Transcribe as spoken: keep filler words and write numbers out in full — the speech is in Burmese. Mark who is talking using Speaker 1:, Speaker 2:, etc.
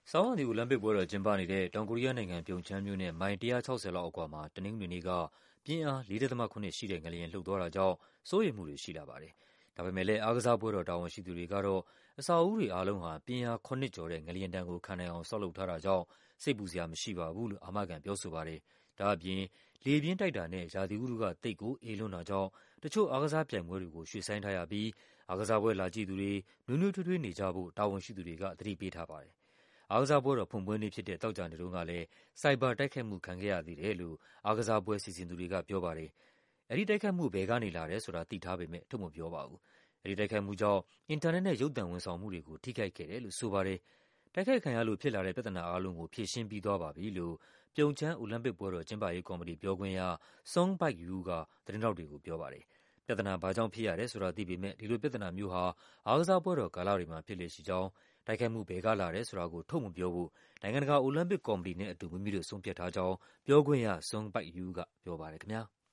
Speaker 1: ဆောင်းရာသီအိုလံပစ်ပွဲတော်ကျင်းပနေတဲ့ တောင်ကိုရီးယားနိုင်ငံ၊ ပြုံချမ်းမြို့နဲ့ မိုင် ၁၆၀ လောက်အကွာမှာ တနင်္ဂနွေနေ့က ပြင်းအား ၄.၇ ရှိတဲ့ငလျင်လှုပ်သွားတာကြောင့် စိုးရိမ်မှုတွေရှိလာပါတယ်။ ဒါပေမယ့်လည်း အားကစားပွဲတော် တာဝန်ရှိသူတွေကတော့ အဆောက်အဦးတွေအားလုံးဟာ ပြင်းအား ၇ ကျော်တဲ့ ငလျင်ဒဏ်ကိုခံနိုင်အောင် ဆောက်လုပ်ထားတာကြောင့် စိတ်ပူစရာမရှိပါဘူးလို့ အာမခံပြောဆိုပါတယ်။ ဒါ့အပြင် လေပြင်းတိုက်တာနဲ့ ရာသီဥတုက သိပ်ကိုအေးလွန်းတာကြောင့် တချို့အားကစားပြိုင်ပွဲတွေကို ရွှေ့ဆိုင်းထားရပြီး အားကစားပွဲလာကြည့်သူတွေ နွေးနွေးထွေးထွေးနေကြဖို့ တာဝန်ရှိသူတွေက သတိပေးထားပါတယ်။ အားကစားပွဲတော်ဖွင့်ပွဲနေ့ဖြစ်တဲ့ သောကြာနေ့တုန်းကလည်း ဆိုင်ဘာတိုက်ခိုက်မှုခံခဲ့ရသေးတယ်လို့ အားကစားပွဲစီစဉ်သူတွေကပြောပါတယ်။ အဲဒီတိုက်ခိုက်မှု ဘယ်ကနေလာတယ်ဆိုတာ သိထားပေမယ့် ထုတ်မပြောပါဘူး။ အဲဒီတိုက်ခိုက်မှုကြောင့် အင်တာနက်နဲ့ ရုပ်သံဝန်ဆောင်မှုတွေကို ထိခိုက်ခဲ့တယ်လို့ ဆိုပါတယ်။ တိုက်ခိုက်ခံရလို့ဖြစ်လာတဲ့ ပြဿနာအားလုံးကို ဖြေရှင်းပြီးသွားပါပြီလို့ ပြုံချမ်း အိုလံပစ်ပွဲတော် ကျင်းပရေးကော်မတီပြောခွင့်ရ Sung Baik-you က သတင်းထောက်တွေကိုပြောပါတယ်။ ပြဿနာ ဘာ့ကြောင့်ဖြစ်ရတယ်ဆိုတာ သိပေမယ့် ဒီလိုပြဿနာမျိုးဟာ အားကစားပွဲတော်ကာလတွေမှာ ဖြစ်လေ့ရှိကြောင်း၊ တိုက်ခိုက်မှု ဘယ်ကလာတယ်ဆိုတာကို ထုတ်မပြောဖို့ နိုင်ငံတကာ အိုလံပစ်ကော်မတီနဲ့အတူ မိမိတို့ဆုံးဖြတ်ထားကြောင်း ပြောခွင့်ရ Sung Baik-you ကပြောပါတယ်ခင်ဗျား။